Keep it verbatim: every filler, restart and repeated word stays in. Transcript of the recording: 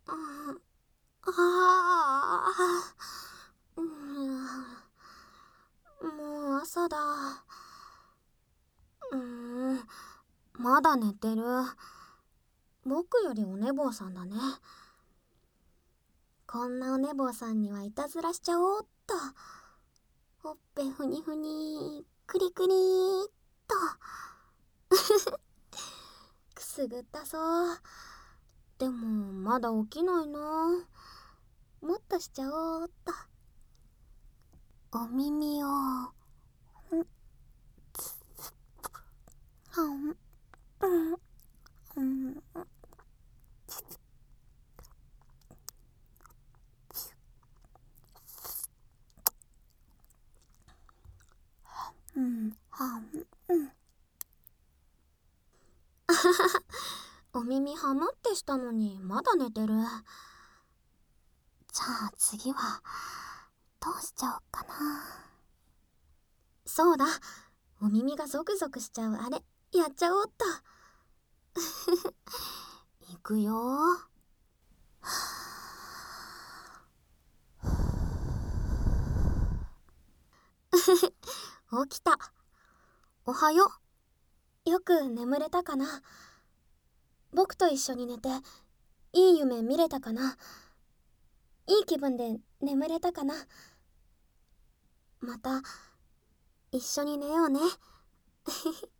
ああ、うん、もう朝だ。うーん、まだ寝てる。僕よりお寝坊さんだね。こんなお寝坊さんにはいたずらしちゃおうっと。ほっぺふにふに、くりくりーっと。くすぐったそう。でもまだ起きないな。もっとしちゃおうっと。お耳をんはんうんうんうんはんうんあははお耳はむってしたのにまだ寝てる。じゃあ次はどうしちゃおうかな。そうだ、お耳がゾクゾクしちゃうあれやっちゃおうっと。いくよー。起きた。おはよう。よく眠れたかな。僕と一緒に寝ていい夢見れたかな。いい気分で眠れたかな。また一緒に寝ようね。